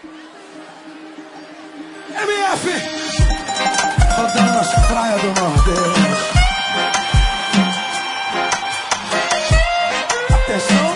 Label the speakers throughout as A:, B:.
A: MF, rodando as praias do Nordeste. Atenção.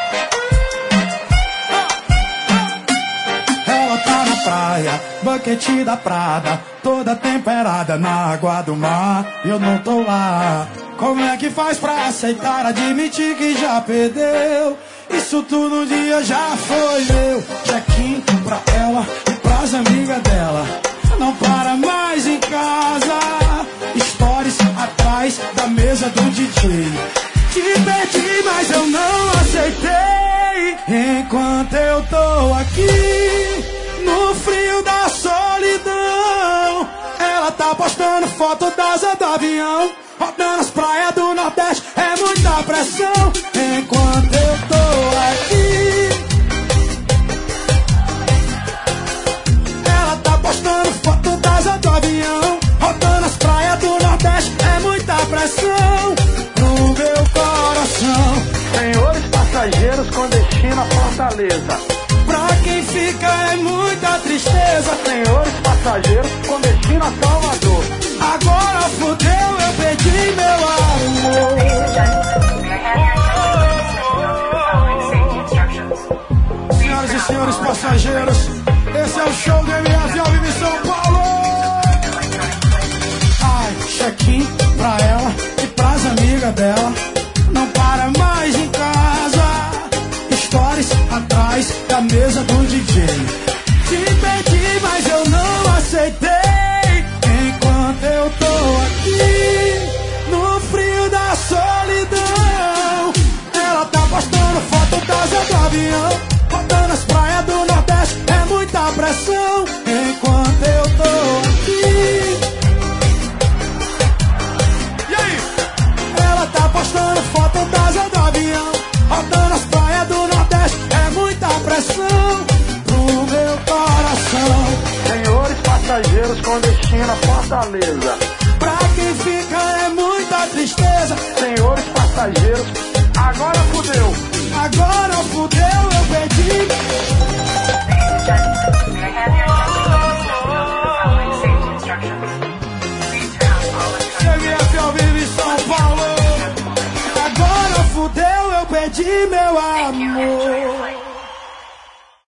A: Ela tá na praia, banquete da Prada, toda temperada na água do mar. Eu não tô lá. Como é que faz pra aceitar, admitir que já perdeu? Isso tudo um dia já foi meu. Check-in pra ela e pras amigas dela. Não para mais em casa. Stories atrás da mesa do DJ. Te perdi, mas eu não aceitei. Enquanto eu tô aqui no frio da solidão, ela tá postando foto da asa do avião, rodando as praias do Nordeste, é muita pressão. Enquanto eu tô aqui, ela tá postando foto da asa do avião, rodando as praias do Nordeste, é muita pressão no meu coração.
B: Senhores passageiros com destino a Fortaleza.
A: Pra quem fica é muita tristeza.
B: Senhores passageiros com destino a Salvador.
A: Agora fudeu, eu perdi meu amor. Senhoras e senhores passageiros, esse é o show do MF ao vivo em São Paulo. Ai, check-in pra ela e pras amigas dela. Não para mais em casa. Stories atrás da mesa do DJ. Te pedi, mas eu não aceitei. Enquanto eu tô aqui no frio da solidão, ela tá postando foto da asa do avião, rodando as praias do Nordeste, é muita pressão. Enquanto eu tô aqui, e aí? Ela tá postando foto da asa do avião, rodando as praias do Nordeste, é muita pressão pro meu coração.
B: Senhores passageiros com destino a Fortaleza.
A: Pra quem fica é muita tristeza.
B: Senhores passageiros, agora fudeu.
A: Agora fudeu, eu perdi. MF ao vivo em São Paulo. Agora fudeu, eu perdi meu amor.